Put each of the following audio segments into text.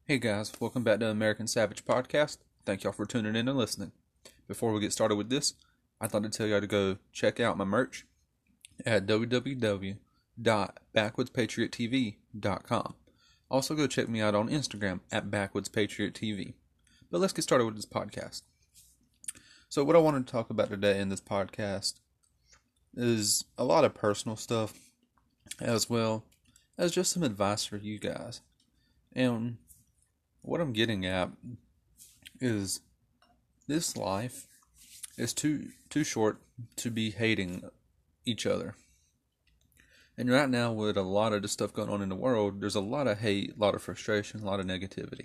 Hey guys, welcome back to American Savage Podcast. Thank y'all for tuning in and listening. Before we get started with this, I'd like to tell y'all to go check out my merch at www.backwoodspatriottv.com. Also go check me out on Instagram at backwoodspatriottv. But let's get started with this podcast. So what I wanted to talk about today in this podcast is a lot of personal stuff as well as just some advice for you guys. And what I'm getting at is this life is too short to be hating each other. And right now, with a lot of the stuff going on in the world, there's a lot of hate, a lot of frustration, a lot of negativity.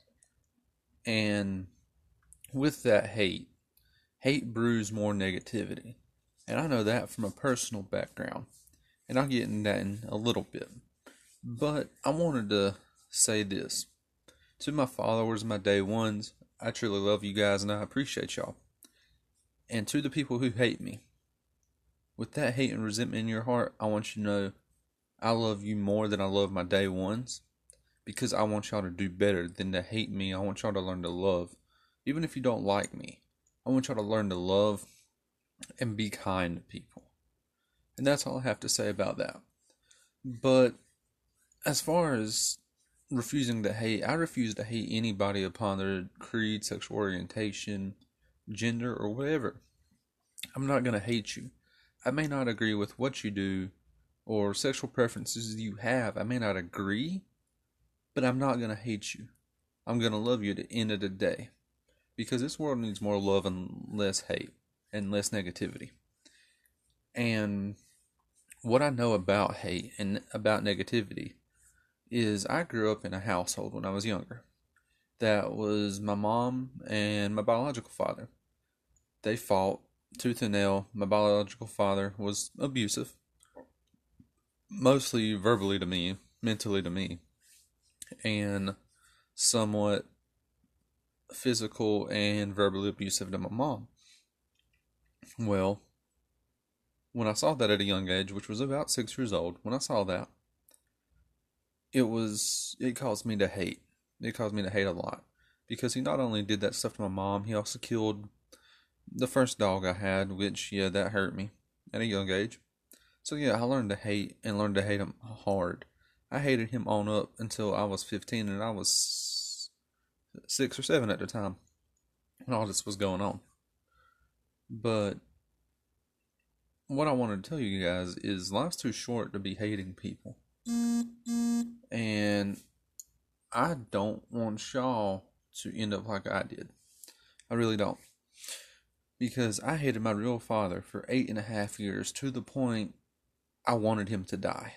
And with that hate brews more negativity. And I know that from a personal background. And I'll get into that in a little bit. But I wanted to say this. To my followers, my day ones, I truly love you guys and I appreciate y'all. And to the people who hate me, with that hate and resentment in your heart, I want you to know I love you more than I love my day ones, because I want y'all to do better than to hate me. I want y'all to learn to love. Even if you don't like me, I want y'all to learn to love and be kind to people. And that's all I have to say about that. But as far as refusing to hate, I refuse to hate anybody upon their creed, sexual orientation, gender, or whatever. I'm not going to hate you. I may not agree with what you do or sexual preferences you have. I may not agree, but I'm not going to hate you. I'm going to love you at the end of the day, because this world needs more love and less hate and less negativity. And what I know about hate and about negativity is I grew up in a household when I was younger. That was my mom and my biological father. They fought tooth and nail. My biological father was abusive, mostly verbally to me, mentally to me, and somewhat physical and verbally abusive to my mom. Well, when I saw that at a young age, which was about 6 years old, when I saw that, it caused me to hate. It caused me to hate a lot. Because he not only did that stuff to my mom, he also killed the first dog I had, which, that hurt me at a young age. So, I learned to hate and learned to hate him hard. I hated him on up until I was 15, and I was 6 or 7 at the time when all this was going on. But what I wanted to tell you guys is life's too short to be hating people. And I don't want y'all to end up like I did. I really don't. Because I hated my real father for 8.5 years to the point I wanted him to die.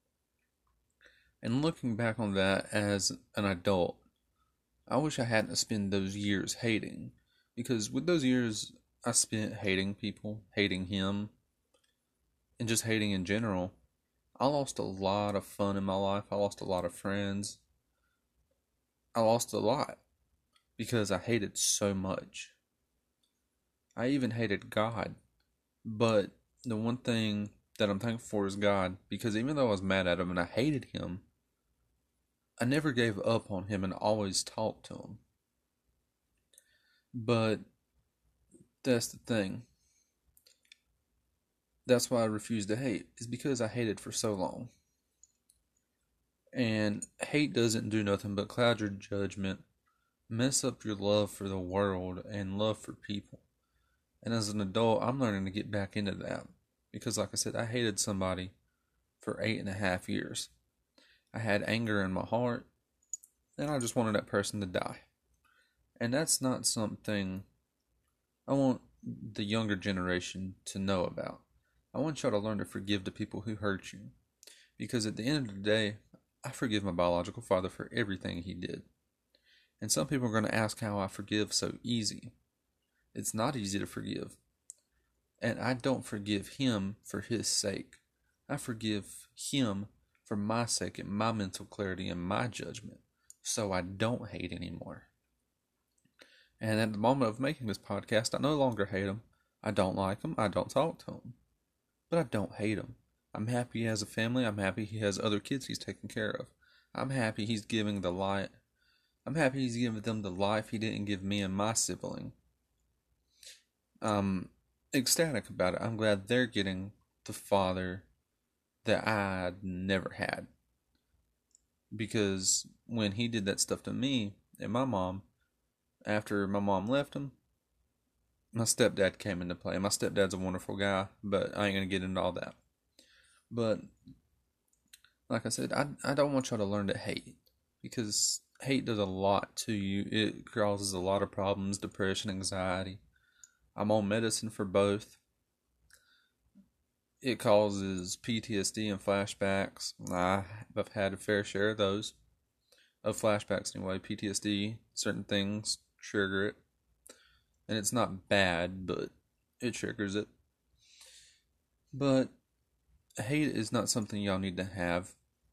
And looking back on that as an adult, I wish I hadn't spent those years hating. Because with those years I spent hating people, hating him, and just hating in general, I lost a lot of fun in my life. I lost a lot of friends. I lost a lot because I hated so much. I even hated God. But the one thing that I'm thankful for is God, because even though I was mad at him and I hated him, I never gave up on him and always talked to him. But that's the thing. That's why I refuse to hate, is because I hated for so long. And hate doesn't do nothing but cloud your judgment, mess up your love for the world and love for people. And as an adult, I'm learning to get back into that. Because like I said, I hated somebody for 8.5 years. I had anger in my heart, and I just wanted that person to die. And that's not something I want the younger generation to know about. I want y'all to learn to forgive the people who hurt you. Because at the end of the day, I forgive my biological father for everything he did. And some people are going to ask how I forgive so easy. It's not easy to forgive. And I don't forgive him for his sake. I forgive him for my sake and my mental clarity and my judgment, so I don't hate anymore. And at the moment of making this podcast, I no longer hate him. I don't like him. I don't talk to him. But I don't hate him. I'm happy he has a family. I'm happy he has other kids he's taking care of. I'm happy he's giving the light I'm happy he's giving them the life he didn't give me and my sibling. I'm ecstatic about it. I'm glad they're getting the father that I never had. Because when he did that stuff to me and my mom, after my mom left him, my stepdad came into play. My stepdad's a wonderful guy, but I ain't going to get into all that. But, like I said, I don't want y'all to learn to hate. Because hate does a lot to you. It causes a lot of problems, depression, anxiety. I'm on medicine for both. It causes PTSD and flashbacks. I've had a fair share of those. Of flashbacks anyway. PTSD, certain things trigger it. And it's not bad, but it triggers it. But hate is not something y'all need to have.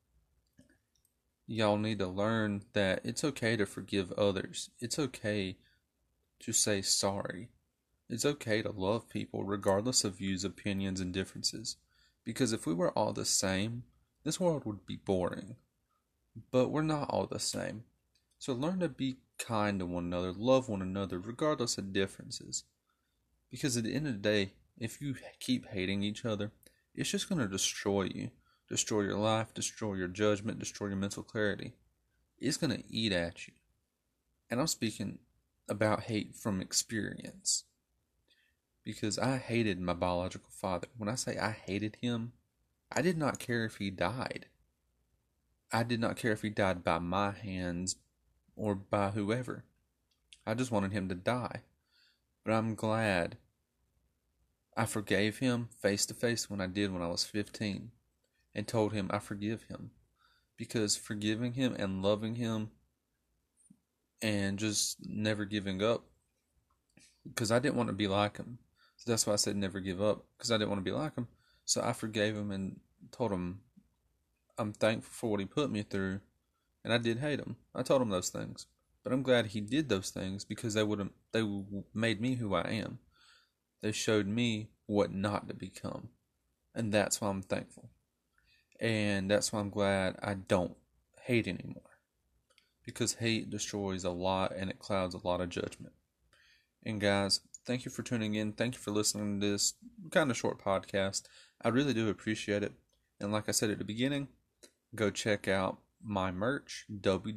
Y'all need to learn that it's okay to forgive others. It's okay to say sorry. It's okay to love people regardless of views, opinions, and differences. Because if we were all the same, this world would be boring. But we're not all the same. So learn to be kind to one another, love one another, regardless of differences. Because at the end of the day, if you keep hating each other, it's just going to destroy you. Destroy your life, destroy your judgment, destroy your mental clarity. It's going to eat at you. And I'm speaking about hate from experience. Because I hated my biological father. When I say I hated him, I did not care if he died. I did not care if he died by my hands or by whoever. I just wanted him to die. But I'm glad I forgave him face to face when I was 15 and told him I forgive him. Because forgiving him and loving him and just never giving up, because I didn't want to be like him. So that's why I said never give up, because I didn't want to be like him. So I forgave him and told him I'm thankful for what he put me through, and I did hate him. I told him those things. But I'm glad he did those things because they made me who I am. They showed me what not to become. And that's why I'm thankful. And that's why I'm glad I don't hate anymore. Because hate destroys a lot and it clouds a lot of judgment. And guys, thank you for tuning in. Thank you for listening to this kind of short podcast. I really do appreciate it. And like I said at the beginning, go check out my merch,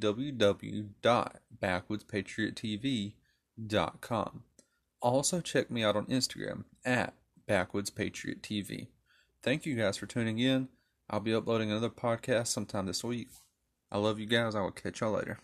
www.backwoodspatriottv.com. Also check me out on Instagram at backwoodspatriottv. Thank you guys for tuning in. I'll be uploading another podcast sometime this week. I love you guys. I will catch y'all later.